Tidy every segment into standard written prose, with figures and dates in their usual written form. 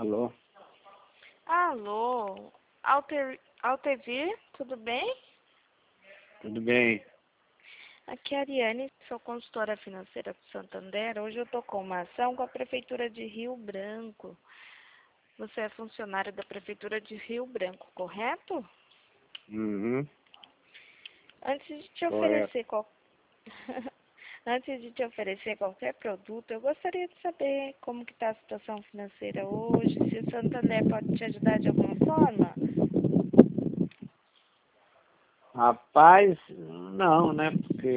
Alô? Alô, Altevir, tudo bem? Tudo bem? Aqui é a Ariane, sou consultora financeira do Santander. Hoje eu estou com uma ação com a Prefeitura de Rio Branco. Você é funcionário da Prefeitura de Rio Branco, correto? Uhum. Antes de te Correto. oferecer Antes de te oferecer qualquer produto, eu gostaria de saber como que está a situação financeira hoje, se o Santander pode te ajudar de alguma forma. Rapaz, não, né? Porque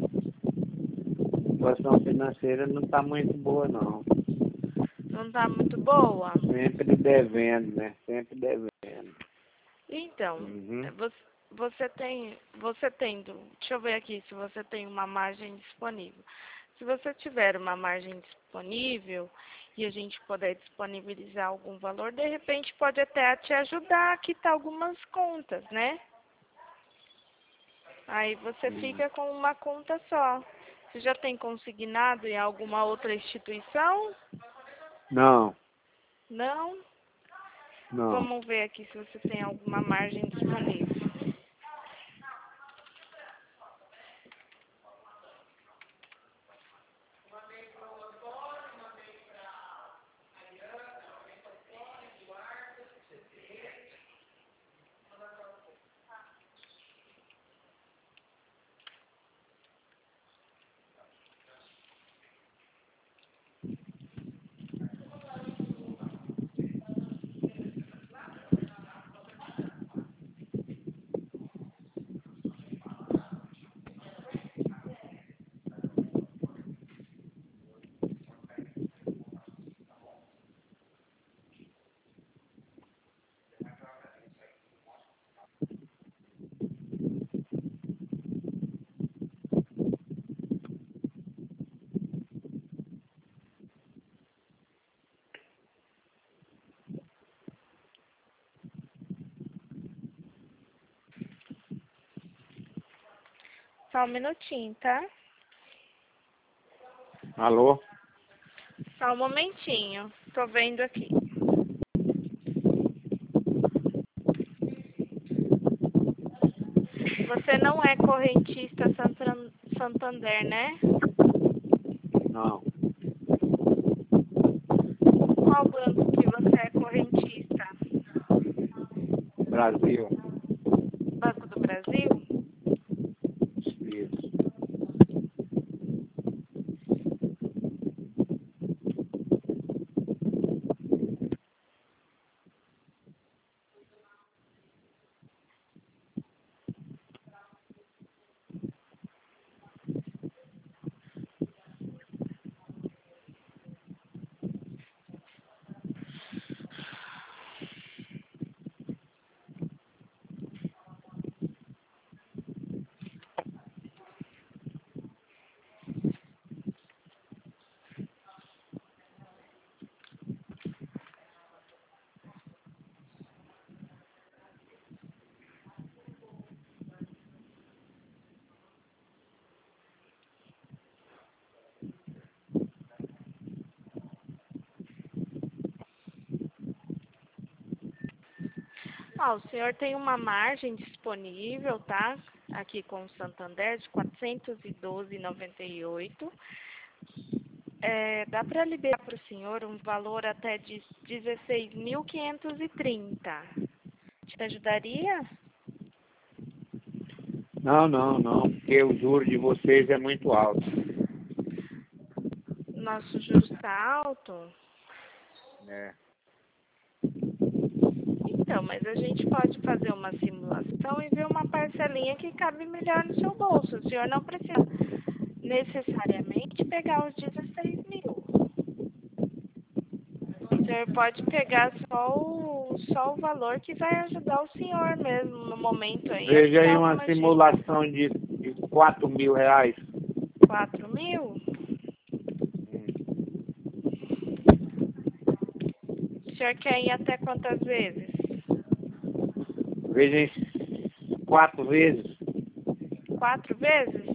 a situação financeira não está muito boa, não. Não está muito boa? Sempre devendo, né? Sempre devendo. Então, Uhum. deixa eu ver aqui se você tem uma margem disponível. Se você tiver uma margem disponível e a gente puder disponibilizar algum valor, de repente pode até te ajudar a quitar algumas contas, né? Aí você fica com uma conta só. Você já tem consignado em alguma outra instituição? Não, Não? não. Vamos ver aqui se você tem alguma margem disponível. Só um minutinho, tá? Alô? Só um momentinho. Tô vendo aqui. Você não é correntista Santander, né? Não. Qual banco que você é correntista? Brasil. Banco do Brasil? Isso. O senhor tem uma margem disponível, tá? Aqui com o Santander de 412,98. Dá para liberar para o senhor um valor até de 16.530. Te ajudaria? Não, porque o juro de vocês é muito alto. Nosso juros está alto. É. Então, mas a gente pode fazer uma simulação e ver uma parcelinha que cabe melhor no seu bolso. O senhor não precisa necessariamente pegar os 16 mil. O senhor pode pegar só o valor que vai ajudar o senhor mesmo no momento aí a Veja aí quitar uma algumas dívidas. simulação de 4.000 reais. 4 mil? O senhor quer ir até quantas vezes? Veja em 4 vezes. 4 vezes?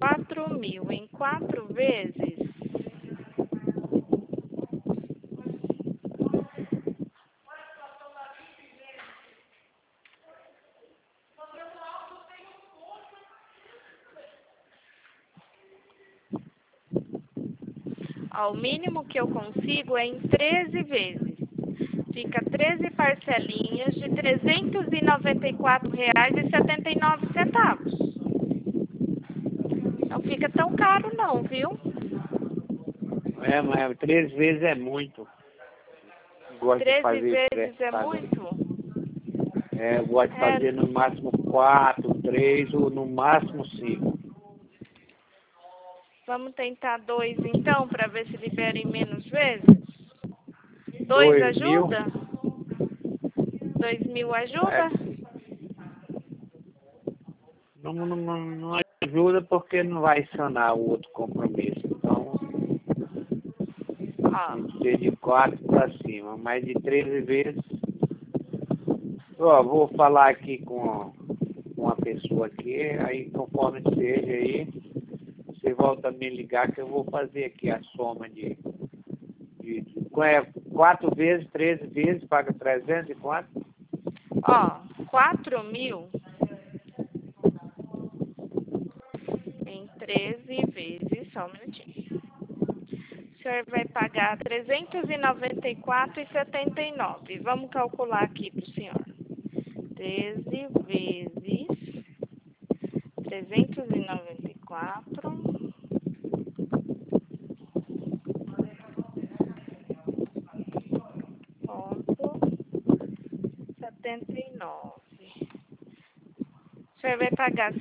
4.000 em 4 vezes. Ó, o mínimo que eu consigo é em 13 vezes. Fica 13 parcelinhas de R$ 394,79. Não fica tão caro não, viu? Mas 3 vezes é muito. Gosto de 13 fazer vezes é muito? eu gosto de fazer no máximo 4, 3 ou no máximo 5. Vamos tentar 2 então, para ver se libera em menos vezes? 2 2.000? ajuda? 2.000 ajuda? Não ajuda porque não vai sanar o outro compromisso. Então, Ó, tem que ser de 4 para cima. Mais de 13 vezes. Ó, vou falar aqui com uma pessoa aqui. Aí, conforme seja aí, você volta a me ligar que eu vou fazer aqui a soma de 4 vezes, 13 vezes, paga 304. ó, 4.000 em 13 vezes, só um minutinho. O senhor vai pagar R$ 394,79. Vamos calcular aqui para o senhor. 13 vezes 394 ponto 79. O senhor vai pagar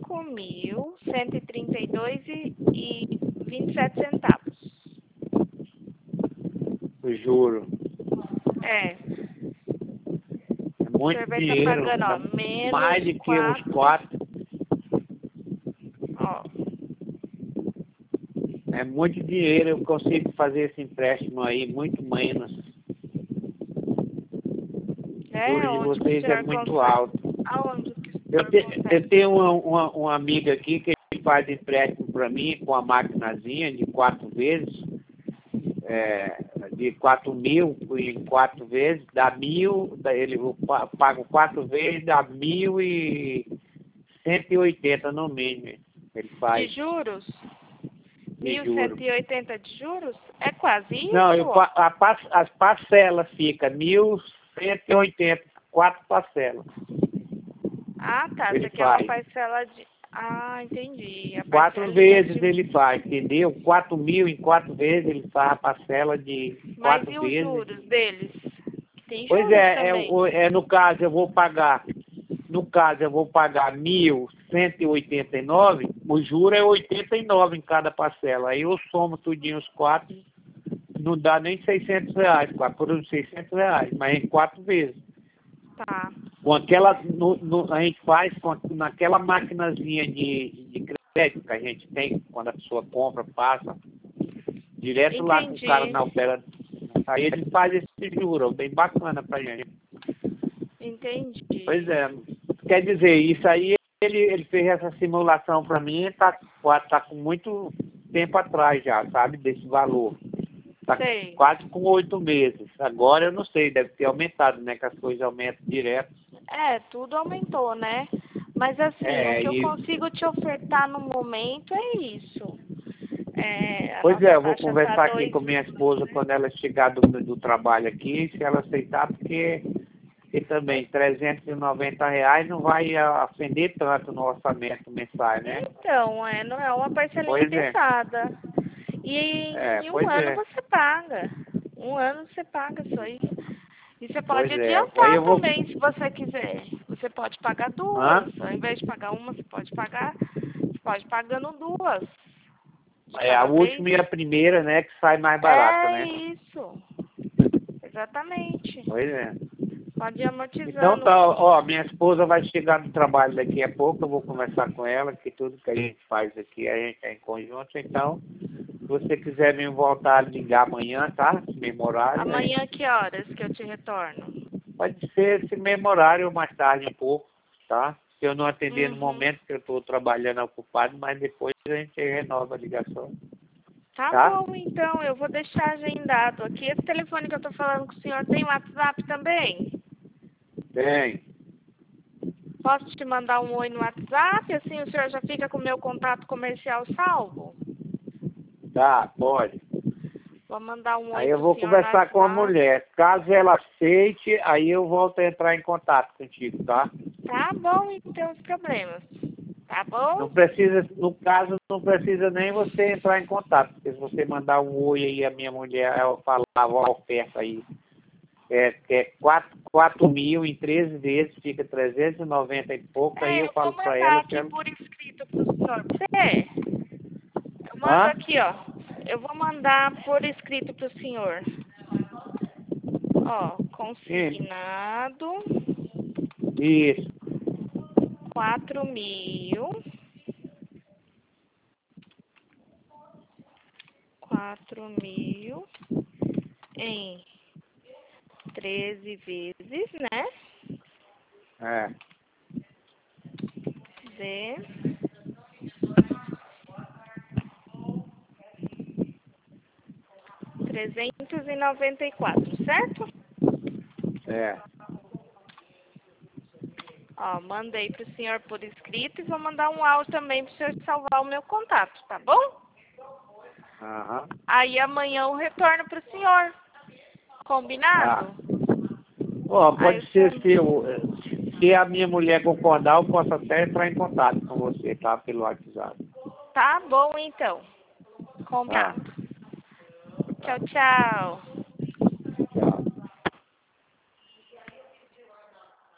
5.132,27. O juro. É. É muito Você vai dinheiro. estar pagando, ó, menos mais de que 4. os 4. Ó. É muito dinheiro. Eu consigo fazer esse empréstimo aí, muito menos. O juro de Onde vocês que o é senhor muito consegue? alto. Aonde que o Eu senhor consegue? tenho uma amiga aqui que faz empréstimo para mim com a maquinazinha de 4 vezes. De 4.000 em 4 vezes, dá 1.000, eu pago 4 vezes, dá 1.180 no mínimo. Ele faz. De juros? De juros. 1.180 de juros? É quase isso? Não, as parcelas ficam 1.180, 4 parcelas. Ah, tá. Ele Você quer uma faz. parcela de... Ah, entendi. A 4 parcelinha vezes de... ele faz, entendeu? 4.000 em 4 vezes ele faz a parcela de Mas 4 e os vezes. juros deles? Tem Pois juros também. no caso eu vou pagar. No caso eu vou pagar 1.189, o juro é 89 em cada parcela. Aí eu somo tudinho os 4, não dá nem R$ 600, por uns R$ 600, mas em 4 vezes. Tá. Com aquela, a gente faz naquela maquinazinha de crédito que a gente tem, quando a pessoa compra, passa, direto lá com o cara na operação. Aí ele faz esse juro, bem bacana pra gente. Entendi. Pois é, quer dizer, isso aí ele fez essa simulação pra mim, tá com muito tempo atrás já, sabe, desse valor. Tá Sei. quase com 8 meses. Agora eu não sei, deve ter aumentado, né? Que as coisas aumentam direto. Tudo aumentou, né? Mas assim, o que eu consigo te ofertar no momento é isso. Pois é, eu vou taxa conversar tá aqui com minha esposa quando ela chegar do trabalho aqui, se ela aceitar, porque também R$ 390 não vai ofender tanto no orçamento mensal, né? Então, não é uma parcelinha pesada. E em um ano você paga. Um ano você paga só isso. E você pode adiantar também, se você quiser. Você pode pagar 2. Ao invés de pagar uma, você pode pagando 2. A última e a primeira, né, que sai mais barata, né? É isso. Exatamente. Pois é. Pode ir amortizando. Então tá, ó, minha esposa vai chegar do trabalho daqui a pouco, eu vou conversar com ela, que tudo que a gente faz aqui, a gente é em conjunto, então, se você quiser me voltar a ligar amanhã, tá? Esse mesmo horário. Amanhã que horas que eu te retorno? Pode ser esse mesmo horário ou mais tarde um pouco, tá? Se eu não atender no Uhum. momento que eu estou trabalhando ocupado, mas depois a gente renova a ligação. Tá Tá? bom, então, eu vou deixar agendado aqui. Esse telefone que eu tô falando com o senhor tem WhatsApp também? Bem, Posso te mandar um oi no WhatsApp? Assim o senhor já fica com o meu contato comercial salvo? tá, pode. Vou mandar um oi Aí eu pro vou senhor no conversar com a WhatsApp. mulher. Caso ela aceite, aí eu volto a entrar em contato contigo, tá? Tá bom, então, os problemas. Tá bom? Não precisa, no caso, não precisa nem você entrar em contato, porque se você mandar um oi aí, a minha mulher, ela falava a oferta aí, que é 4 mil em 13 vezes, fica 390 e pouco, aí eu Eu vou falo para mandar ela que aqui ela... por escrito pro senhor. Você? Eu mando Hã? aqui, ó. Eu vou mandar por escrito pro senhor. Ó, Sim, consignado, isso, 4.000, 4.000 em 13 vezes, né? é, De 394, certo? é. Ó, mandei pro senhor por escrito e vou mandar um áudio também pro senhor salvar o meu contato, tá bom? Aham. Aí amanhã eu retorno pro senhor. Tá. Combinado? Ó, Aí pode o ser senhor... se a minha mulher concordar, eu posso até entrar em contato com você, tá? Pelo WhatsApp. Tá bom, então. Tá. Combinado. Tchau, tchau.